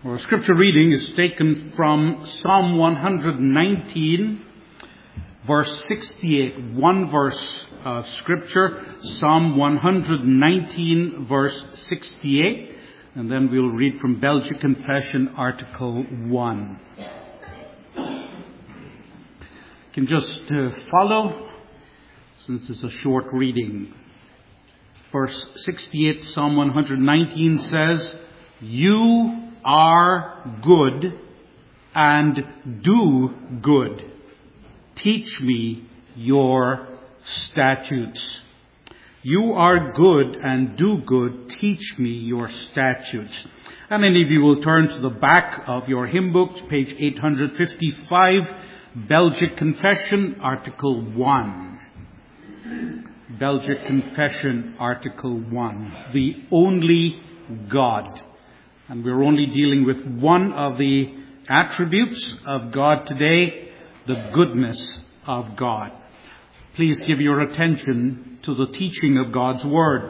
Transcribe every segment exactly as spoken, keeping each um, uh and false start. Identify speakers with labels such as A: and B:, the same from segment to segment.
A: Our scripture reading is taken from Psalm one nineteen, verse sixty-eight. One verse of scripture, Psalm one nineteen, verse sixty-eight. And then we'll read from Belgic Confession, Article one. You can just uh, follow, since it's a short reading. Verse sixty-eight, Psalm one nineteen says, "You are good and do good. Teach me your statutes." You are good and do good. Teach me your statutes. How many of you will turn to the back of your hymn book, page eight fifty-five, Belgic Confession, Article one. Belgic Confession, Article one. The only God. And we're only dealing with one of the attributes of God today, the goodness of God. Please give your attention to the teaching of God's Word.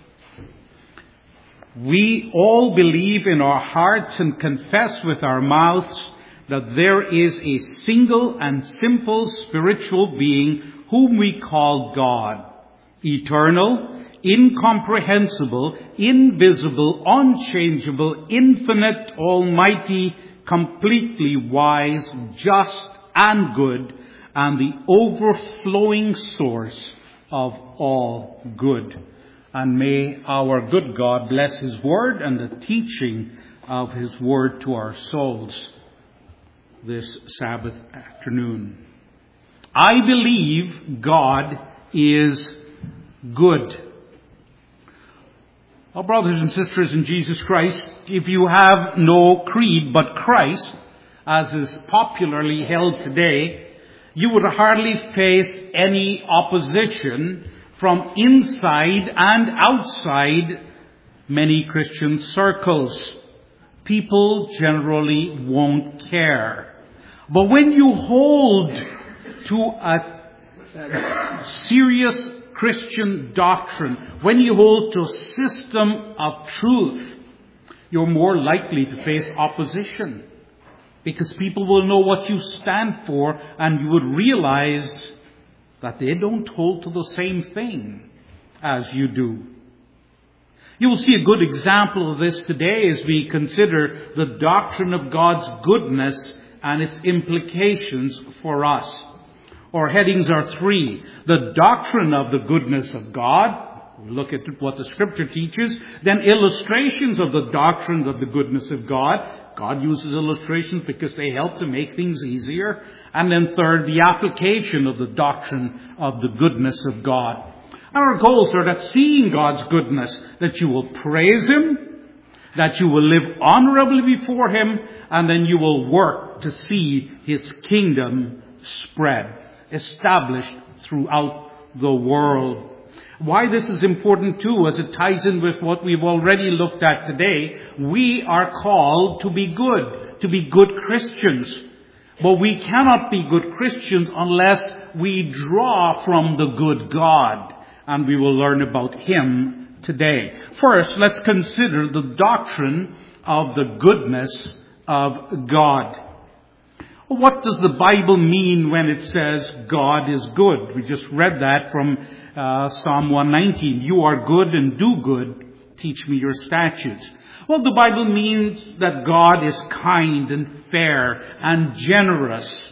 A: We all believe in our hearts and confess with our mouths that there is a single and simple spiritual being whom we call God, eternal, incomprehensible, invisible, unchangeable, infinite, almighty, completely wise, just and good, and the overflowing source of all good. And may our good God bless His Word and the teaching of His Word to our souls this Sabbath afternoon. I believe God is good. Well, brothers and sisters in Jesus Christ, if you have no creed but Christ, as is popularly held today, you would hardly face any opposition from inside and outside many Christian circles. People generally won't care. But when you hold to a, a serious Christian doctrine, when you hold to a system of truth, you're more likely to face opposition. Because people will know what you stand for, and you would realize that they don't hold to the same thing as you do. You will see a good example of this today as we consider the doctrine of God's goodness and its implications for us. Our headings are three. The doctrine of the goodness of God. We look at what the Scripture teaches. Then illustrations of the doctrine of the goodness of God. God uses illustrations because they help to make things easier. And then third, the application of the doctrine of the goodness of God. Our goals are that seeing God's goodness, that you will praise Him, that you will live honorably before Him, and then you will work to see His kingdom spread, established throughout the world. Why this is important too, as it ties in with what we've already looked at today, we are called to be good, to be good Christians. But we cannot be good Christians unless we draw from the good God. And we will learn about Him today. First, let's consider the doctrine of the goodness of God. What does the Bible mean when it says God is good? We just read that from uh, Psalm one nineteen. You are good and do good. Teach me your statutes. Well, the Bible means that God is kind and fair and generous.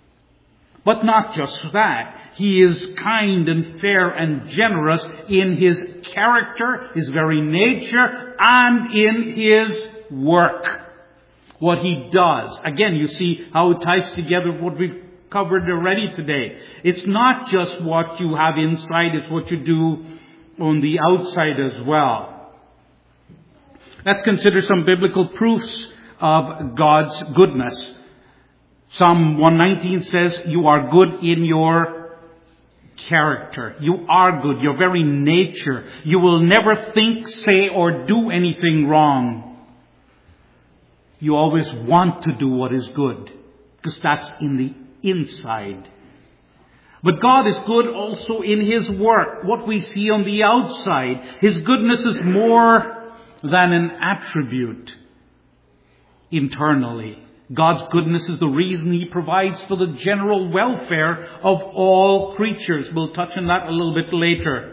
A: But not just that. He is kind and fair and generous in His character, His very nature, and in His work. What He does. Again, you see how it ties together what we've covered already today. It's not just what you have inside, it's what you do on the outside as well. Let's consider some biblical proofs of God's goodness. Psalm one nineteen says, you are good in your character. You are good, your very nature. You will never think, say, or do anything wrong. You always want to do what is good, because that's in the inside. But God is good also in His work, what we see on the outside. His goodness is more than an attribute. internally. God's goodness is the reason He provides for the general welfare of all creatures. We'll touch on that a little bit later.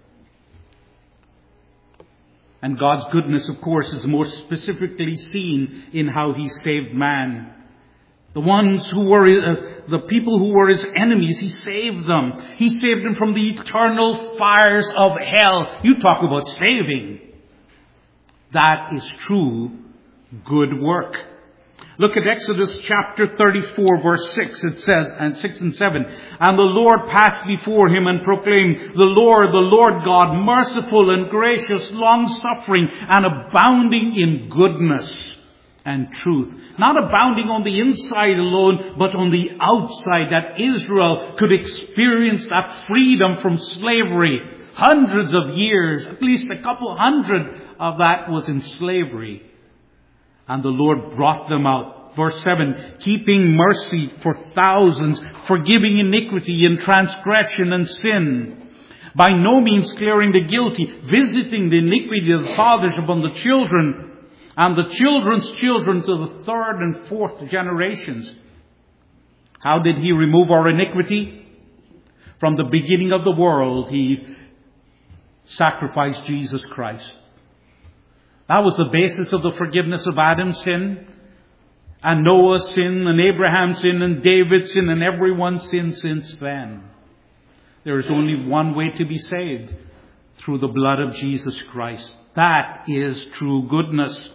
A: And God's goodness, of course, is more specifically seen in how He saved man. The ones who were, uh, the people who were His enemies, He saved them. He saved them from the eternal fires of hell. You talk about saving. That is true good work. Look at Exodus chapter thirty-four, verse six. It says, and six and seven. And the Lord passed before him and proclaimed, the Lord, the Lord God, merciful and gracious, long-suffering, and abounding in goodness and truth. Not abounding on the inside alone, but on the outside, that Israel could experience that freedom from slavery. Hundreds of years, at least a couple hundred of that was in slavery. And the Lord brought them out. Verse seven, keeping mercy for thousands, forgiving iniquity and transgression and sin. By no means clearing the guilty, visiting the iniquity of the fathers upon the children, and the children's children to the third and fourth generations. How did He remove our iniquity? From the beginning of the world, He sacrificed Jesus Christ. That was the basis of the forgiveness of Adam's sin, and Noah's sin, and Abraham's sin, and David's sin, and everyone's sin since then. There is only one way to be saved, through the blood of Jesus Christ. That is true goodness.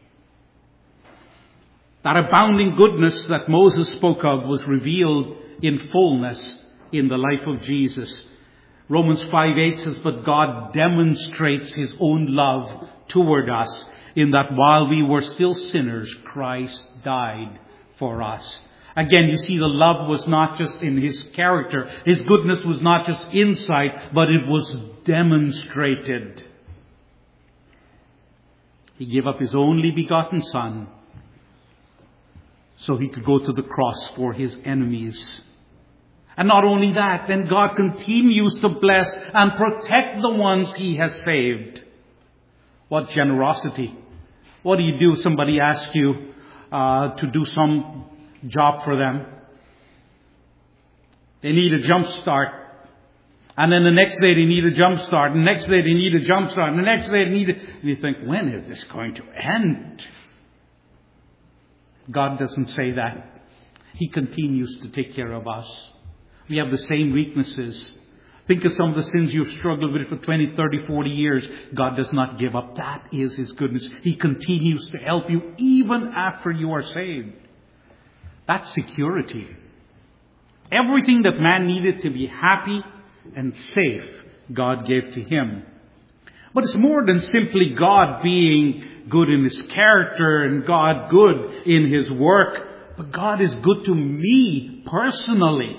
A: That abounding goodness that Moses spoke of was revealed in fullness in the life of Jesus. Romans five eight says, but God demonstrates His own love toward us in that while we were still sinners, Christ died for us. Again, you see, the love was not just in His character. His goodness was not just inside, but it was demonstrated. He gave up His only begotten Son so He could go to the cross for His enemies. And not only that, then God continues to bless and protect the ones He has saved. What generosity. What do you do if somebody asks you uh, to do some job for them? They need a jump start. And then the next day they need a jump start. And the next day they need a jump start. And the next day they need a... And you think, when is this going to end? God doesn't say that. He continues to take care of us. We have the same weaknesses. Think of some of the sins you've struggled with for twenty, thirty, forty years. God does not give up. That is His goodness. He continues to help you even after you are saved. That's security. Everything that man needed to be happy and safe, God gave to him. But it's more than simply God being good in His character and God good in His work. But God is good to me personally.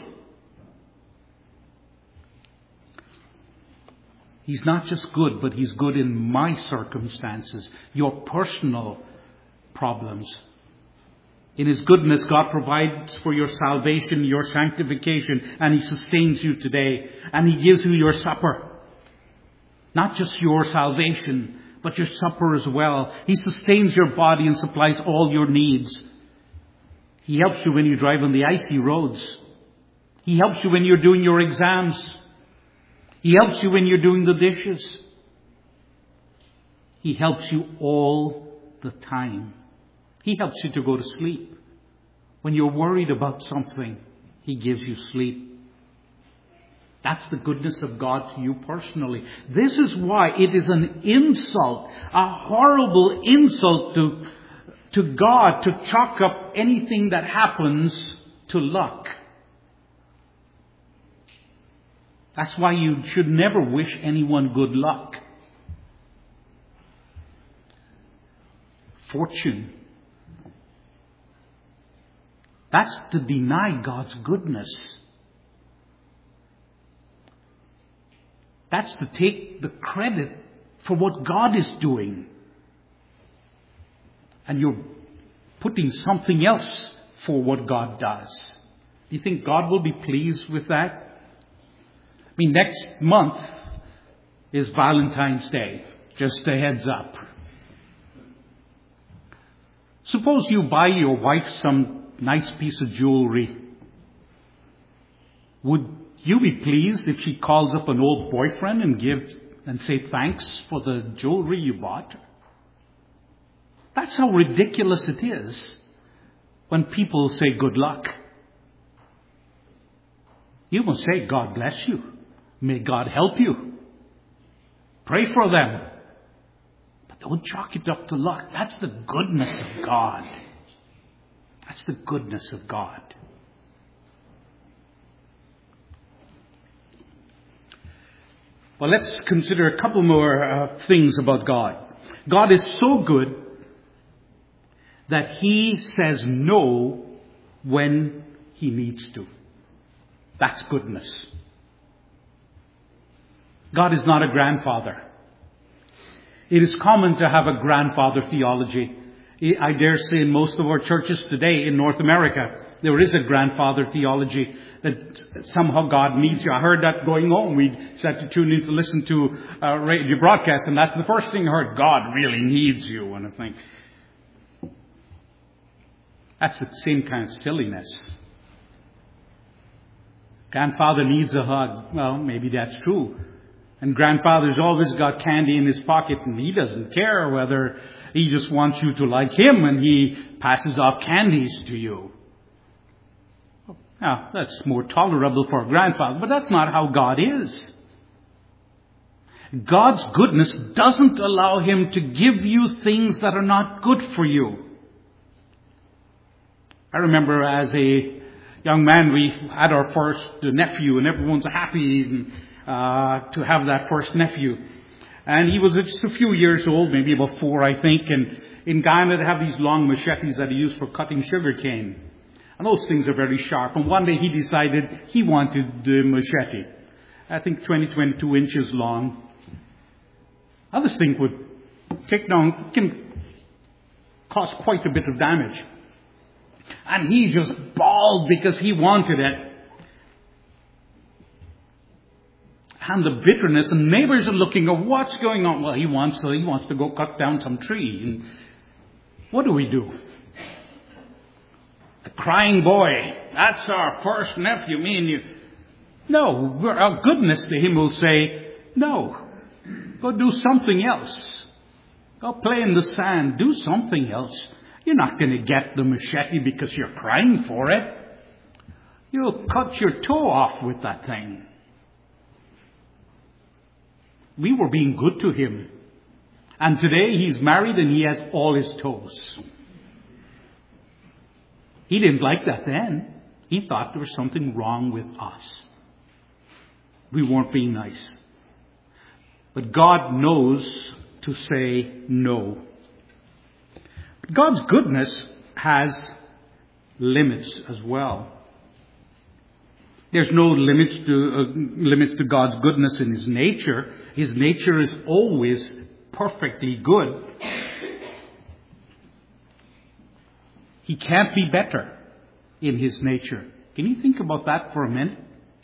A: He's not just good, but He's good in my circumstances, your personal problems. In His goodness, God provides for your salvation, your sanctification, and He sustains you today. And He gives you your supper. Not just your salvation, but your supper as well. He sustains your body and supplies all your needs. He helps you when you drive on the icy roads. He helps you when you're doing your exams. He helps you when you're doing the dishes. He helps you all the time. He helps you to go to sleep. When you're worried about something, He gives you sleep. That's the goodness of God to you personally. This is why it is an insult, a horrible insult to, to God to chalk up anything that happens to luck. That's why you should never wish anyone good luck. Fortune. That's to deny God's goodness. That's to take the credit for what God is doing. And you're putting something else for what God does. Do you think God will be pleased with that? I mean, next month is Valentine's Day. Just a heads up. Suppose you buy your wife some nice piece of jewelry. Would you be pleased if she calls up an old boyfriend and give and say thanks for the jewelry you bought? That's how ridiculous it is when people say good luck. You must say, God bless you. May God help you. Pray for them. But don't chalk it up to luck. That's the goodness of God. That's the goodness of God. Well, let's consider a couple more uh, things about God. God is so good that He says no when He needs to. That's goodness. God is not a grandfather. It is common to have a grandfather theology. I dare say in most of our churches today in North America, there is a grandfather theology that somehow God needs you. I heard that going home. We had to tune in to listen to uh, radio broadcasts, and that's the first thing I heard. God really needs you. And I think, that's the same kind of silliness. Grandfather needs a hug. Well, maybe that's true. And grandfather's always got candy in his pocket, and he doesn't care whether he just wants you to like him, and he passes off candies to you. Now, that's more tolerable for a grandfather, but that's not how God is. God's goodness doesn't allow Him to give you things that are not good for you. I remember as a young man, we had our first nephew, and everyone's happy uh, to have that first nephew. And he was just a few years old, maybe about four, I think. And in Ghana, they have these long machetes that are used for cutting sugar cane. And those things are very sharp. And one day he decided he wanted the machete. I think twenty, twenty-two inches long. Now, this thing would take down, can cause quite a bit of damage. And he just bawled because he wanted it. And the bitterness, and neighbors are looking at what's going on. Well, he wants to, he wants to go cut down some tree. And what do we do? The crying boy, that's our first nephew, me and you. No, our goodness to him will say, no, go do something else. Go play in the sand, do something else. You're not going to get the machete because you're crying for it. You'll cut your toe off with that thing. We were being good to him. And today he's married and he has all his toes. He didn't like that then. He thought there was something wrong with us. We weren't being nice. But God knows to say no. God's goodness has limits as well. There's no limits to uh, limits to God's goodness in His nature. His nature is always perfectly good. He can't be better in His nature. Can you think about that for a minute?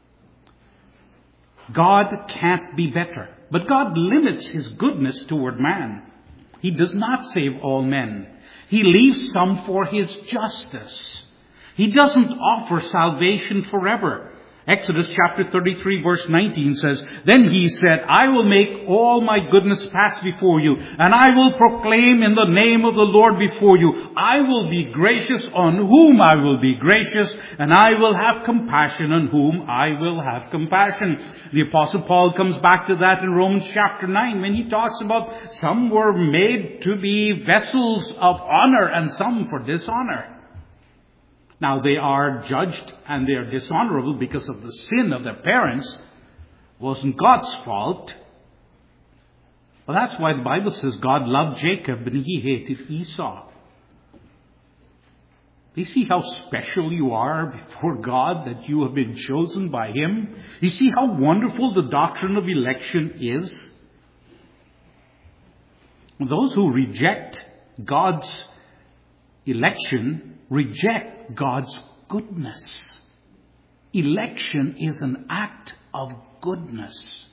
A: God can't be better. But God limits His goodness toward man. He does not save all men. He leaves some for His justice. He doesn't offer salvation forever. Exodus chapter thirty-three verse nineteen says, Then He said, I will make all my goodness pass before you, and I will proclaim in the name of the Lord before you. I will be gracious on whom I will be gracious, and I will have compassion on whom I will have compassion. The Apostle Paul comes back to that in Romans chapter nine when he talks about some were made to be vessels of honor and some for dishonor. Now, they are judged and they are dishonorable because of the sin of their parents. It wasn't God's fault. But that's why the Bible says God loved Jacob and He hated Esau. Do you see how special you are before God, that you have been chosen by Him? You see how wonderful the doctrine of election is? Those who reject God's election reject God's goodness. Election is an act of goodness.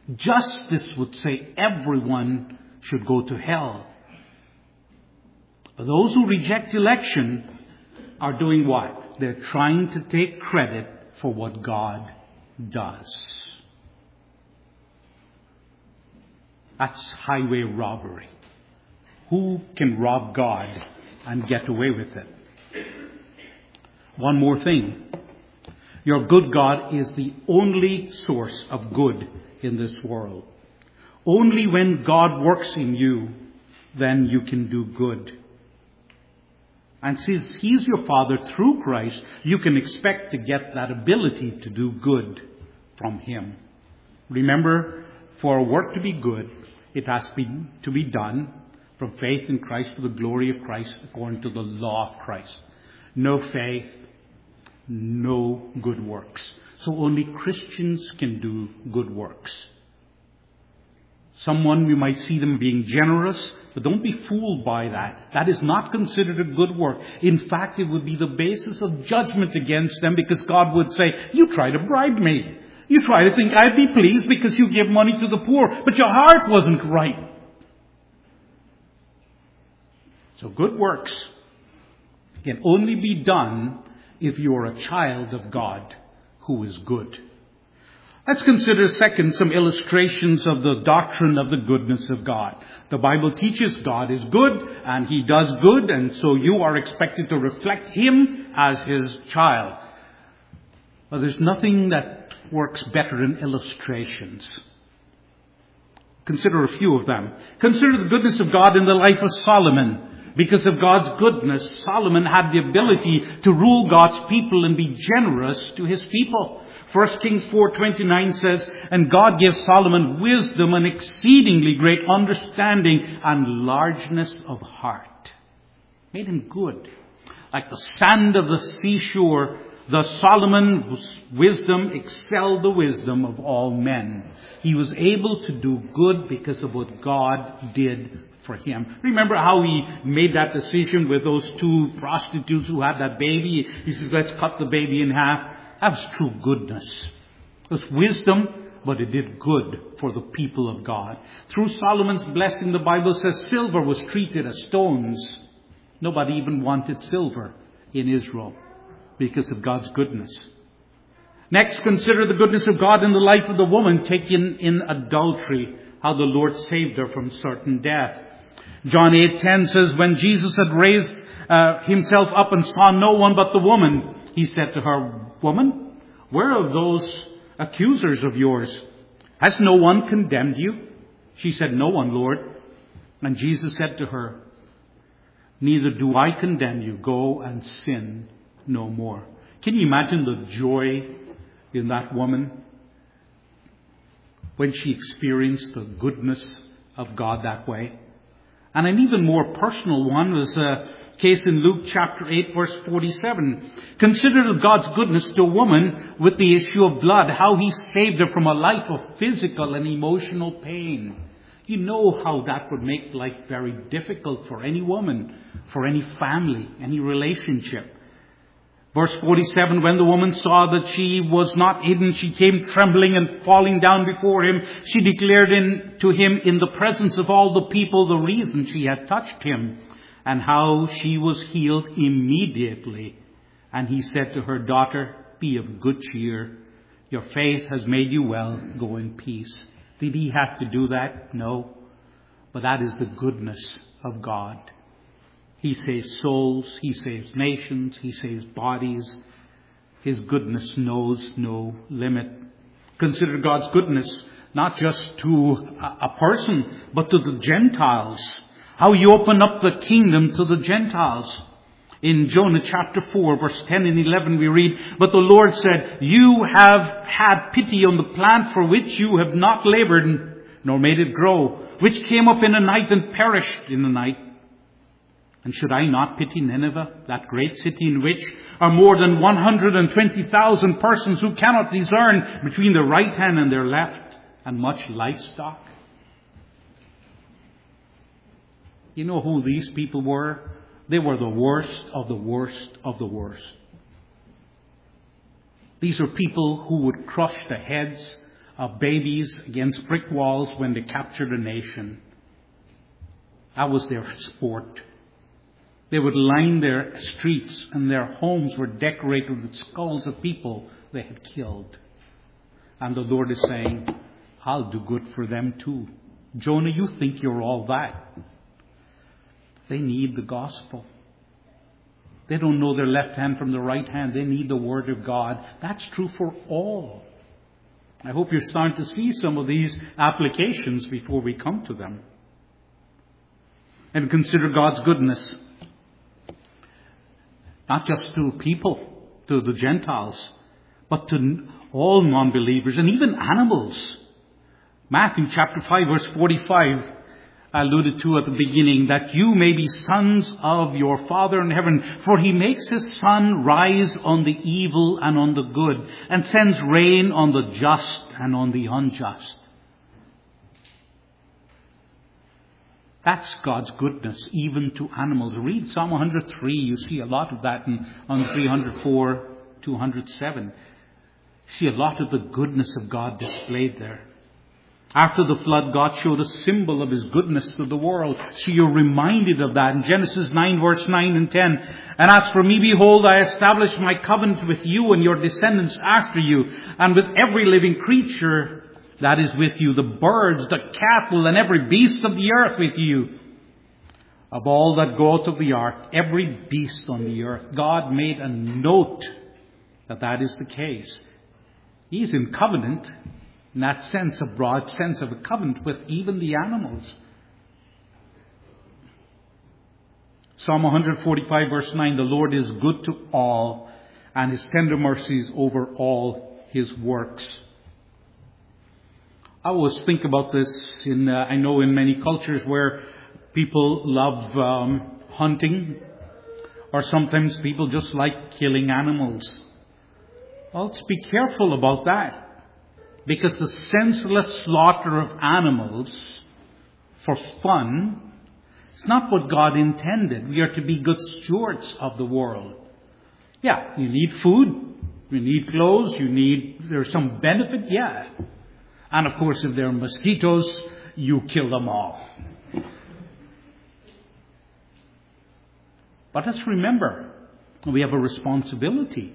A: Justice would say everyone should go to hell. But those who reject election are doing what? They're trying to take credit for what God does. That's highway robbery. Who can rob God and get away with it? One more thing. Your good God is the only source of good in this world. Only when God works in you, then you can do good. And since He's your Father through Christ, you can expect to get that ability to do good from Him. Remember, for a work to be good, it has to be, to be done from faith in Christ for the glory of Christ according to the law of Christ. No faith, no good works. So only Christians can do good works. Someone, we might see them being generous, but don't be fooled by that. That is not considered a good work. In fact, it would be the basis of judgment against them, because God would say, you try to bribe me. You try to think I'd be pleased because you give money to the poor, but your heart wasn't right. So good works can only be done if you are a child of God who is good. Let's consider, second, some illustrations of the doctrine of the goodness of God. The Bible teaches God is good and He does good, and so you are expected to reflect Him as His child. But there's nothing that works better in illustrations. Consider a few of them. Consider the goodness of God in the life of Solomon. Because of God's goodness, Solomon had the ability to rule God's people and be generous to His people. First Kings four twenty-nine says, and God gave Solomon wisdom and exceedingly great understanding and largeness of heart. Made him good. Like the sand of the seashore, the Solomon's wisdom excelled the wisdom of all men. He was able to do good because of what God did for him. Remember how he made that decision with those two prostitutes who had that baby? He says, let's cut the baby in half. That was true goodness. It was wisdom, but it did good for the people of God. Through Solomon's blessing, the Bible says silver was treated as stones. Nobody even wanted silver in Israel because of God's goodness. Next, consider the goodness of God in the life of the woman taken in adultery, how the Lord saved her from certain death. John eight ten says, when Jesus had raised uh, himself up and saw no one but the woman, He said to her, woman, where are those accusers of yours? Has no one condemned you? She said, no one, Lord. And Jesus said to her, neither do I condemn you. Go and sin no more. Can you imagine the joy in that woman when she experienced the goodness of God that way? And an even more personal one was a case in Luke chapter eight, verse forty-seven. Consider God's goodness to a woman with the issue of blood, how He saved her from a life of physical and emotional pain. You know how that would make life very difficult for any woman, for any family, any relationship. Verse forty-seven, when the woman saw that she was not hidden, she came trembling and falling down before Him. She declared in, to Him in the presence of all the people the reason she had touched Him and how she was healed immediately. And He said to her, daughter, be of good cheer. Your faith has made you well. Go in peace. Did He have to do that? No. But that is the goodness of God. He saves souls, He saves nations, He saves bodies. His goodness knows no limit. Consider God's goodness not just to a person, but to the Gentiles. How He opened up the kingdom to the Gentiles. In Jonah chapter four, verse ten and eleven, we read, but the Lord said, you have had pity on the plant for which you have not labored, nor made it grow, which came up in a night and perished in a night. And should I not pity Nineveh, that great city in which are more than one hundred twenty thousand persons who cannot discern between their right hand and their left, and much livestock? You know who these people were? They were the worst of the worst of the worst. These are people who would crush the heads of babies against brick walls when they captured a nation. That was their sport. They would line their streets, and their homes were decorated with skulls of people they had killed. And the Lord is saying, I'll do good for them too. Jonah, you think you're all that. They need the gospel. They don't know their left hand from the right hand. They need the Word of God. That's true for all. I hope you're starting to see some of these applications before we come to them. And consider God's goodness. Not just to people, to the Gentiles, but to all non-believers and even animals. Matthew chapter five verse forty-five, I alluded to at the beginning, that you may be sons of your Father in heaven, for he makes his sun rise on the evil and on the good, and sends rain on the just and on the unjust. That's God's goodness, even to animals. Read Psalm one hundred three. You see a lot of that in, on three hundred four, two hundred seven. You see a lot of the goodness of God displayed there. After the flood, God showed a symbol of his goodness to the world. So you're reminded of that in Genesis nine, verse nine and ten. And as for me, behold, I establish my covenant with you and your descendants after you, and with every living creature that is with you, the birds, the cattle, and every beast of the earth with you. Of all that go out of the ark, every beast on the earth. God made a note that that is the case. He's in covenant, in that sense, a broad sense of a covenant with even the animals. Psalm one forty-five verse nine, the Lord is good to all, and his tender mercies over all his works. I always think about this in, uh, I know in many cultures where people love um, hunting, or sometimes people just like killing animals. Well, let's be careful about that. Because the senseless slaughter of animals for fun is not what God intended. We are to be good stewards of the world. Yeah, you need food, you need clothes, you need, there's some benefit, yeah. And of course, if there are mosquitoes, you kill them all. But let's remember, we have a responsibility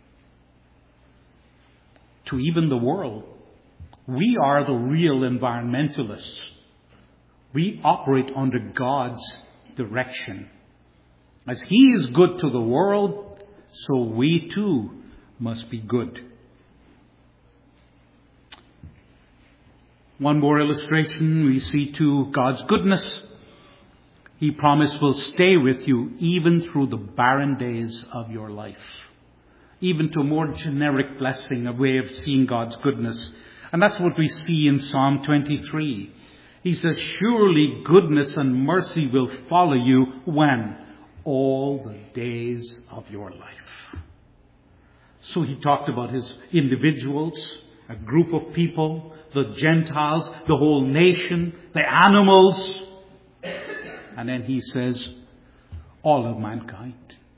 A: to even the world. We are the real environmentalists. We operate under God's direction. As he is good to the world, so we too must be good. One more illustration, we see to God's goodness. He promised will stay with you even through the barren days of your life. Even to a more generic blessing, a way of seeing God's goodness. And that's what we see in Psalm twenty-three. He says, surely goodness and mercy will follow you when? All the days of your life. So he talked about his individuals, a group of people, the Gentiles, the whole nation, the animals. And then he says, all of mankind.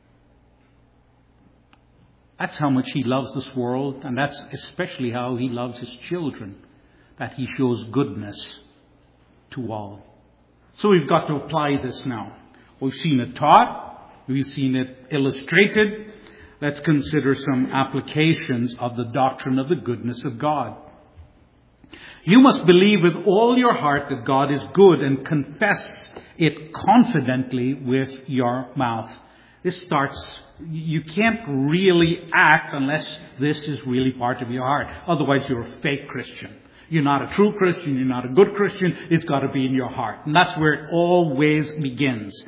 A: That's how much he loves this world, and that's especially how he loves his children, that he shows goodness to all. So we've got to apply this now. We've seen it taught, we've seen it illustrated. Let's consider some applications of the doctrine of the goodness of God. You must believe with all your heart that God is good and confess it confidently with your mouth. This starts, you can't really act unless this is really part of your heart. Otherwise, you're a fake Christian. You're not a true Christian. You're not a good Christian. It's got to be in your heart. And that's where it always begins.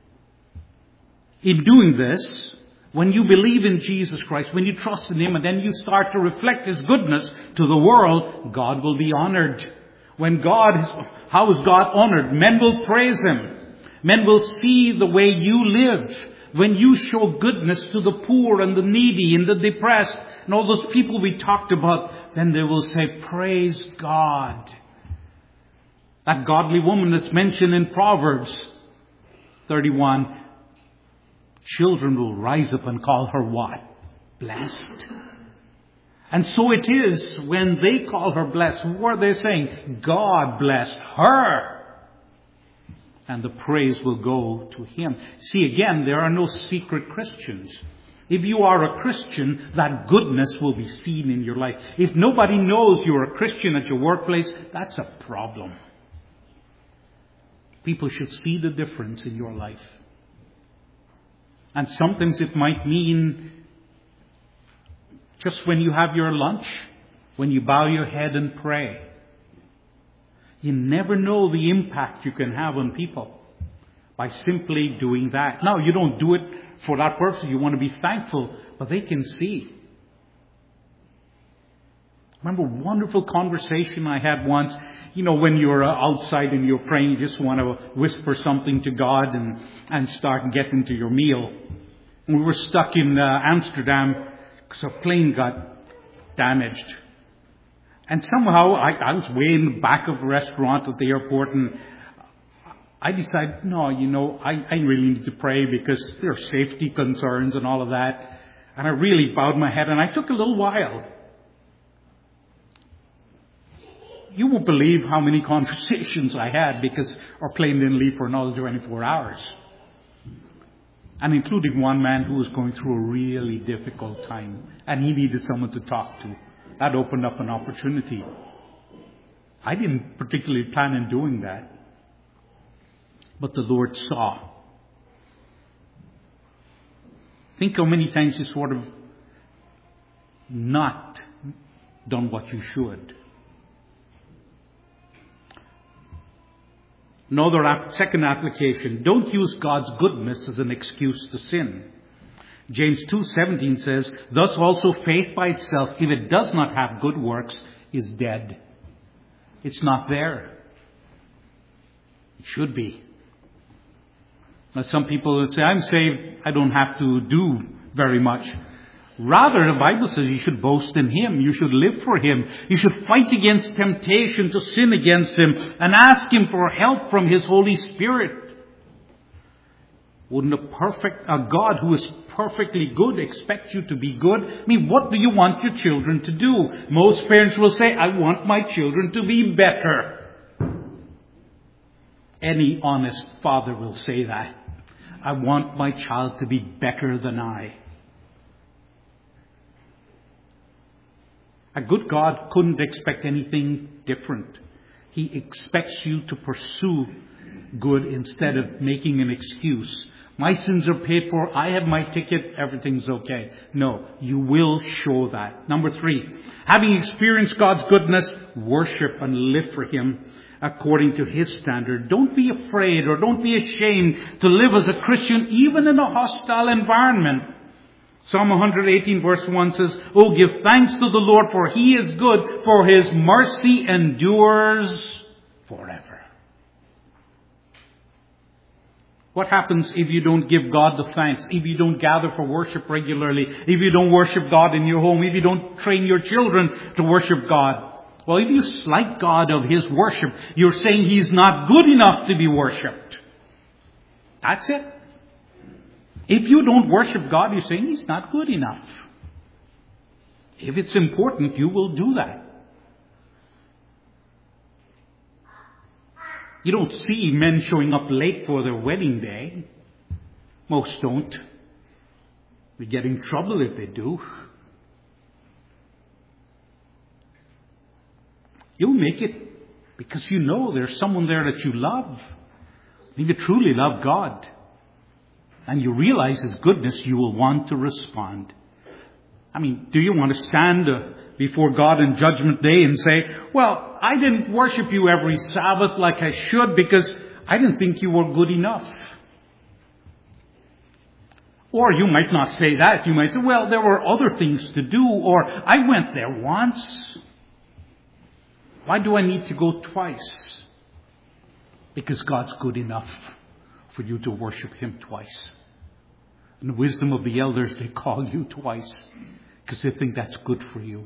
A: In doing this, when you believe in Jesus Christ, when you trust in him, and then you start to reflect his goodness to the world, God will be honored. When God is, how is God honored? Men will praise him. Men will see the way you live. When you show goodness to the poor and the needy and the depressed and all those people we talked about, then they will say, praise God. That godly woman that's mentioned in Proverbs thirty-one, children will rise up and call her what? Blessed. And so it is when they call her blessed. What are they saying? God blessed her. And the praise will go to Him. See, again, there are no secret Christians. If you are a Christian, that goodness will be seen in your life. If nobody knows you're a Christian at your workplace, that's a problem. People should see the difference in your life. And sometimes it might mean just when you have your lunch, when you bow your head and pray. You never know the impact you can have on people by simply doing that. Now, you don't do it for that purpose. You want to be thankful, but they can see. Remember a wonderful conversation I had once. You know, when you're outside and you're praying, you just want to whisper something to God and, and start getting to your meal. And we were stuck in uh, Amsterdam because our plane got damaged. And somehow I, I was way in the back of a restaurant at the airport, and I decided, no, you know, I, I really need to pray because there are safety concerns and all of that. And I really bowed my head, and I took a little while. You won't believe how many conversations I had because our plane didn't leave for another twenty-four hours. And including one man who was going through a really difficult time, and he needed someone to talk to. That opened up an opportunity. I didn't particularly plan on doing that. But the Lord saw. Think how many times you sort of not done what you should. Another second application. Don't use God's goodness as an excuse to sin. James two seventeen says, thus also faith by itself, if it does not have good works, is dead. It's not there. It should be. Now, some people will say, I'm saved, I don't have to do very much. Rather, the Bible says you should boast in Him. You should live for Him. You should fight against temptation to sin against Him and ask Him for help from His Holy Spirit. Wouldn't a perfect, a God who is perfectly good expect you to be good? I mean, what do you want your children to do? Most parents will say, I want my children to be better. Any honest father will say that. I want my child to be better than I. A good God couldn't expect anything different. He expects you to pursue good instead of making an excuse. My sins are paid for. I have my ticket. Everything's okay. No, you will show that. Number three, having experienced God's goodness, worship and live for Him according to His standard. Don't be afraid or don't be ashamed to live as a Christian even in a hostile environment. Psalm one eighteen verse one says, oh, give thanks to the Lord, for He is good, for His mercy endures forever. What happens if you don't give God the thanks? If you don't gather for worship regularly? If you don't worship God in your home? If you don't train your children to worship God? Well, if you slight God of His worship, you're saying He's not good enough to be worshipped. That's it. If you don't worship God, you're saying He's not good enough. If it's important, you will do that. You don't see men showing up late for their wedding day. Most don't. We get in trouble if they do. You'll make it because you know there's someone there that you love. If you truly love God and you realize His goodness, you will want to respond. I mean, do you want to stand uh, before God in Judgment Day and say, well, I didn't worship you every Sabbath like I should because I didn't think you were good enough? Or you might not say that. You might say, well, there were other things to do, or I went there once. Why do I need to go twice? Because God's good enough for you to worship Him twice. In the wisdom of the elders, they call you twice because they think that's good for you.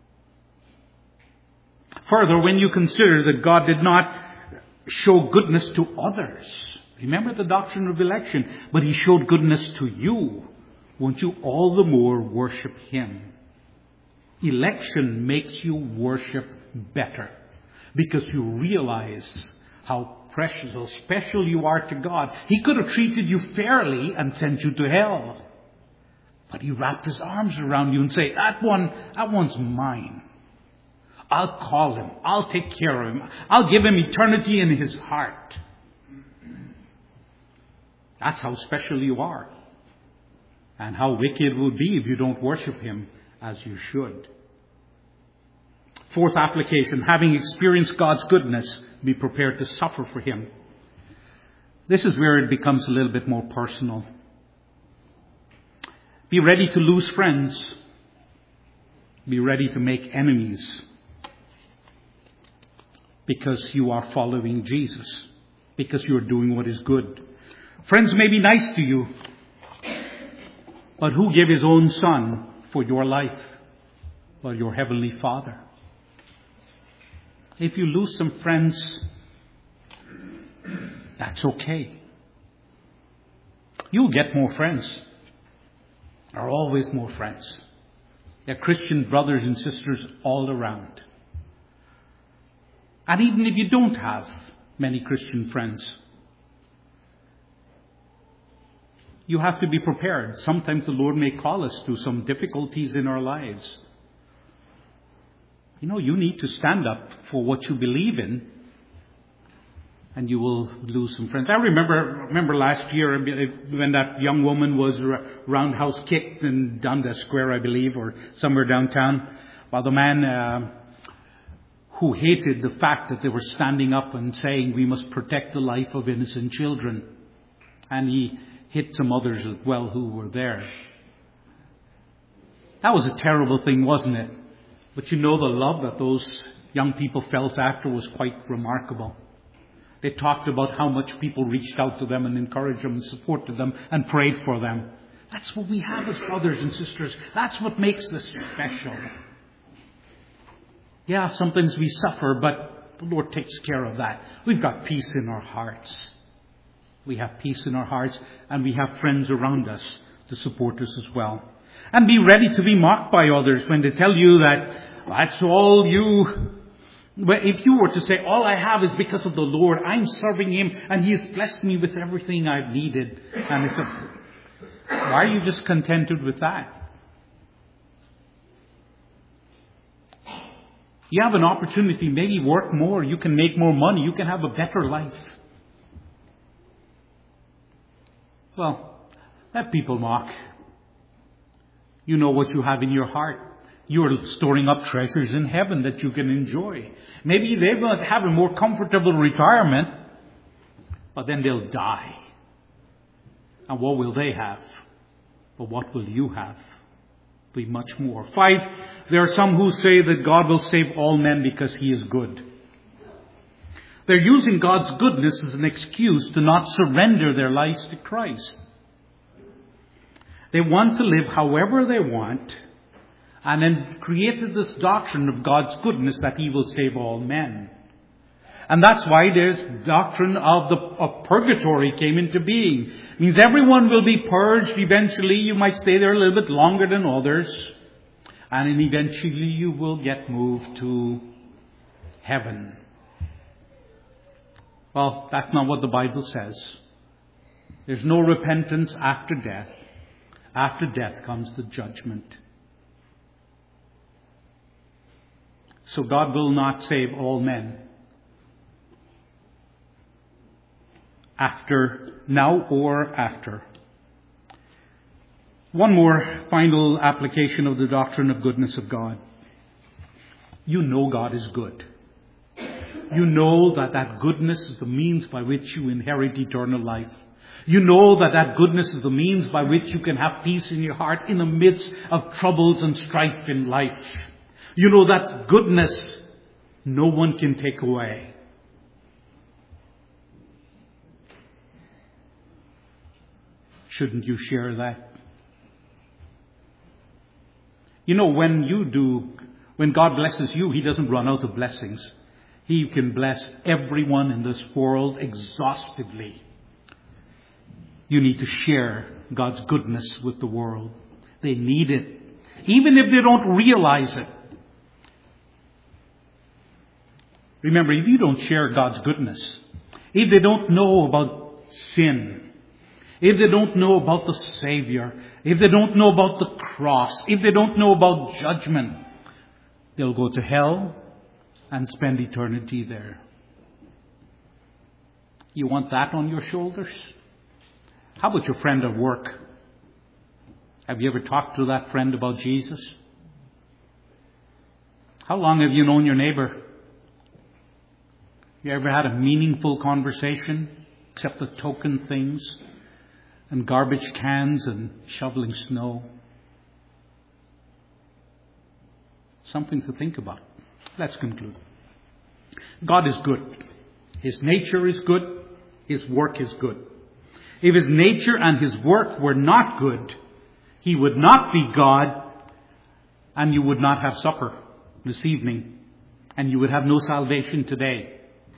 A: Further, when you consider that God did not show goodness to others, remember the doctrine of election, but He showed goodness to you, won't you all the more worship Him? Election makes you worship better because you realize how precious, how special you are to God. He could have treated you fairly and sent you to hell. But He wrapped His arms around you and said, that one, that one's mine. I'll call him. I'll take care of him. I'll give him eternity in his heart. That's how special you are. And how wicked it would be if you don't worship Him as you should. Fourth application, having experienced God's goodness, be prepared to suffer for Him. This is where it becomes a little bit more personal. Be ready to lose friends. Be ready to make enemies. Because you are following Jesus. Because you are doing what is good. Friends may be nice to you. But who gave His own Son for your life? Well, your Heavenly Father. If you lose some friends, that's okay. You'll get more friends. There are always more friends. There are Christian brothers and sisters all around. And even if you don't have many Christian friends, you have to be prepared. Sometimes the Lord may call us to some difficulties in our lives. You know, you need to stand up for what you believe in, and you will lose some friends. I remember remember last year when that young woman was roundhouse kicked in Dundas Square, I believe, or somewhere downtown, by the man uh, who hated the fact that they were standing up and saying we must protect the life of innocent children. And he hit some others as well who were there. That was a terrible thing, wasn't it? But you know, the love that those young people felt after was quite remarkable. They talked about how much people reached out to them and encouraged them and supported them and prayed for them. That's what we have as brothers and sisters. That's what makes this special. Yeah, sometimes we suffer, but the Lord takes care of that. We've got peace in our hearts. We have peace in our hearts, and we have friends around us to support us as well. And be ready to be mocked by others when they tell you that that's all you... But if you were to say, all I have is because of the Lord, I'm serving Him, and He has blessed me with everything I've needed. And it's a, why are you just contented with that? You have an opportunity, maybe work more, you can make more money, you can have a better life. Well, let people mock. You know what you have in your heart. You are storing up treasures in heaven that you can enjoy. Maybe they will have a more comfortable retirement, but then they'll die. And what will they have? But what will you have? Be much more. Five, there are some who say that God will save all men because He is good. They're using God's goodness as an excuse to not surrender their lives to Christ. They want to live however they want, and then created this doctrine of God's goodness that He will save all men. And that's why there's doctrine of the of purgatory came into being. It means everyone will be purged eventually. You might stay there a little bit longer than others. And then eventually you will get moved to heaven. Well, that's not what the Bible says. There's no repentance after death. After death comes the judgment. So God will not save all men. After, now or after. One more final application of the doctrine of goodness of God. You know God is good. You know that that goodness is the means by which you inherit eternal life. You know that that goodness is the means by which you can have peace in your heart in the midst of troubles and strife in life. You know that goodness no one can take away. Shouldn't you share that? You know, when you do, when God blesses you, He doesn't run out of blessings. He can bless everyone in this world exhaustively. You need to share God's goodness with the world. They need it, even if they don't realize it. Remember, if you don't share God's goodness, if they don't know about sin, if they don't know about the Savior, if they don't know about the cross, if they don't know about judgment, they'll go to hell and spend eternity there. You want that on your shoulders? How about your friend at work? Have you ever talked to that friend about Jesus? How long have you known your neighbor? You ever had a meaningful conversation, except the token things and garbage cans and shoveling snow? Something to think about. Let's conclude. God is good. His nature is good. His work is good. If His nature and His work were not good, He would not be God, and you would not have supper this evening, and you would have no salvation today.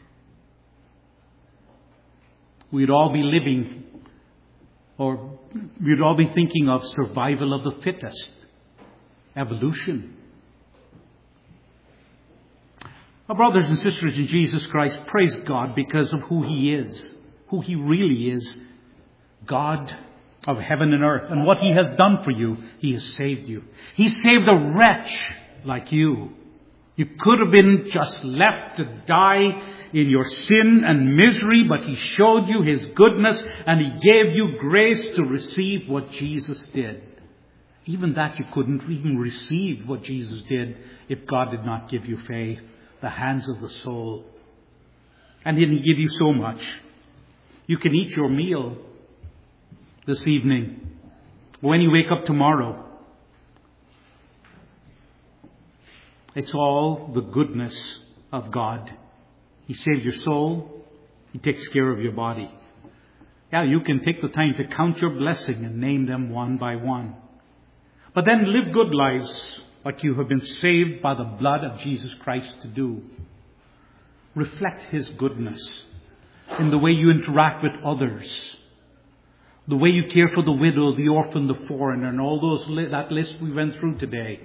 A: We'd all be living, or we'd all be thinking of survival of the fittest, evolution. Our brothers and sisters in Jesus Christ, praise God because of who He is, who He really is, God of heaven and earth. And what He has done for you, He has saved you. He saved a wretch like you. You could have been just left to die in your sin and misery, but He showed you His goodness and He gave you grace to receive what Jesus did. Even that you couldn't even receive what Jesus did if God did not give you faith, the hands of the soul. And He didn't give you so much. You can eat your meal this evening. When you wake up tomorrow, it's all the goodness of God. He saves your soul. He takes care of your body. Yeah, you can take the time to count your blessing and name them one by one. But then live good lives like you have been saved by the blood of Jesus Christ to do. Reflect His goodness in the way you interact with others, the way you care for the widow, the orphan, the foreigner, and all those that list we went through today.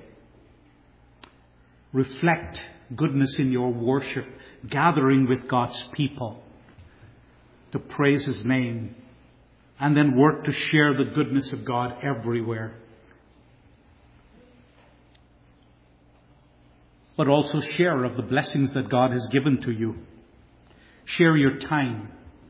A: Reflect goodness in your worship, gathering with God's people to praise His name, and then work to share the goodness of God everywhere. But also share of the blessings that God has given to you. Share your time.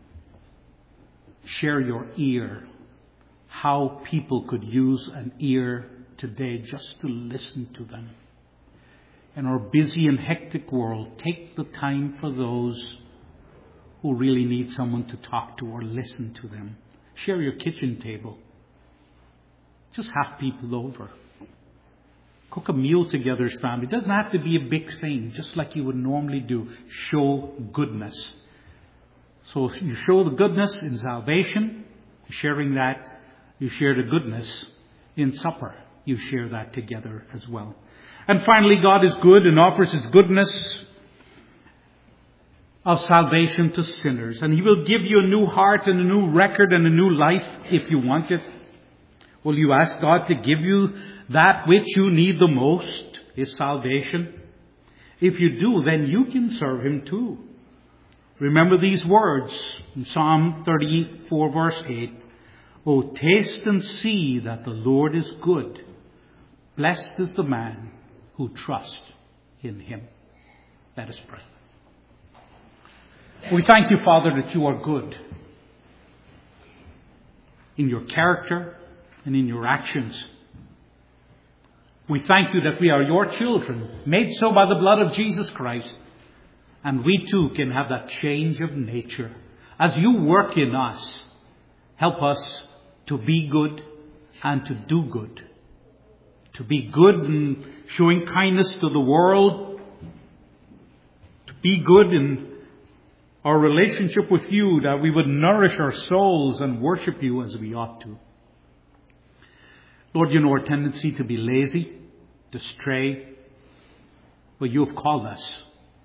A: Share your ear. How people could use an ear today just to listen to them. In our busy and hectic world, take the time for those who really need someone to talk to or listen to them. Share your kitchen table. Just have people over. Cook a meal together as family. It doesn't have to be a big thing, just like you would normally do. Show goodness. So you show the goodness in salvation, sharing that. You share the goodness in supper. You share that together as well. And finally, God is good and offers His goodness of salvation to sinners. And He will give you a new heart and a new record and a new life if you want it. Will you ask God to give you that which you need the most, His salvation? If you do, then you can serve Him too. Remember these words in Psalm thirty-four verse eight. Oh, taste and see that the Lord is good. Blessed is the man who trusts in Him. Let us pray. We thank You, Father, that You are good in Your character and in Your actions. We thank You that we are Your children, made so by the blood of Jesus Christ. And we too can have that change of nature. As You work in us, help us to be good and to do good. To be good in showing kindness to the world. To be good in our relationship with You, that we would nourish our souls and worship You as we ought to. Lord, You know our tendency to be lazy, to stray, but You have called us.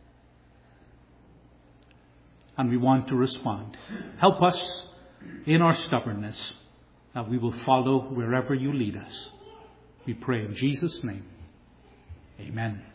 A: And we want to respond. Help us in our stubbornness, that we will follow wherever You lead us. We pray in Jesus' name. Amen.